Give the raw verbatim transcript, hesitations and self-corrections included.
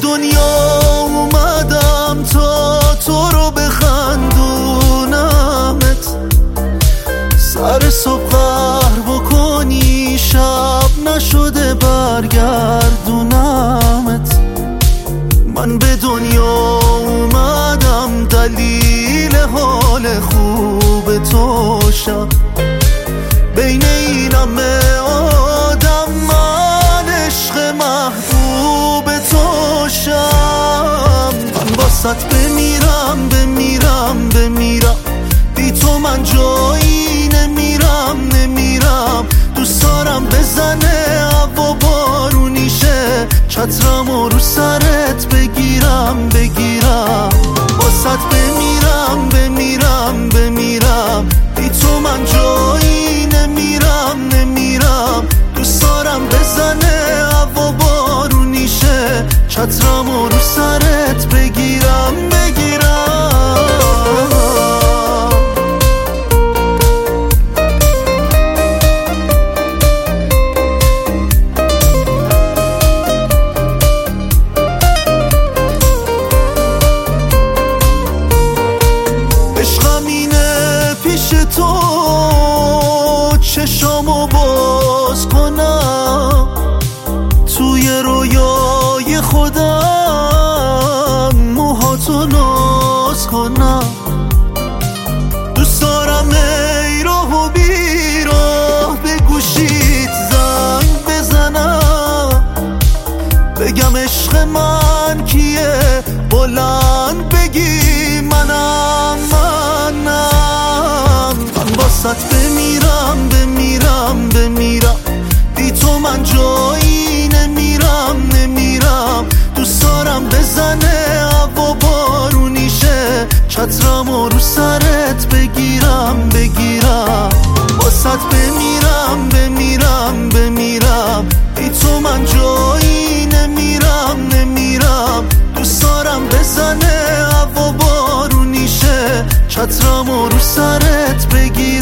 دنیا اومدم تا تو رو بخندونمت، سر صبح قهر بکنی شب نشده برگردونمت. من به دنیا اومدم دلیل حال خوب تو شم، بین این همه آدم من عشق محبوب تو شم. من واسط بمیرم بمیرم بمیرم، بی تو من جایی نمیرم نمیرم. دوست دارم بزنه هوا بارونیشه، چترم و رو سرت بگیرم بگیرم. واسط بمیرم بمیرم بمیرم، بی تو من جایی نمیرم نمیرم. دوست دارم بزنه هوا بارونیشه، چترم و رو سرت بگیرم بگیرم. تو چشامو باز کنم، توی رویای خودم موهاتو ناز کنم. دوست دارم ای راه و بیراه به گوشیت زنگ بزنم، بگم عشق من کیه، بلند بگی منم منم. واسط بمیرم بمیرم بمیرم، بی تو من جایی نمیرم نمیرم. دوست دارم بزنه هوا بارونیشه، چترم و رو سرت بگیرم بگیرم. واسط بمیرم بمیرم بمیرم، بی تو من جایی نمیرم نمیرم. دوست دارم بزنه هوا بارونیشه، چترم و رو سرت بگیرم.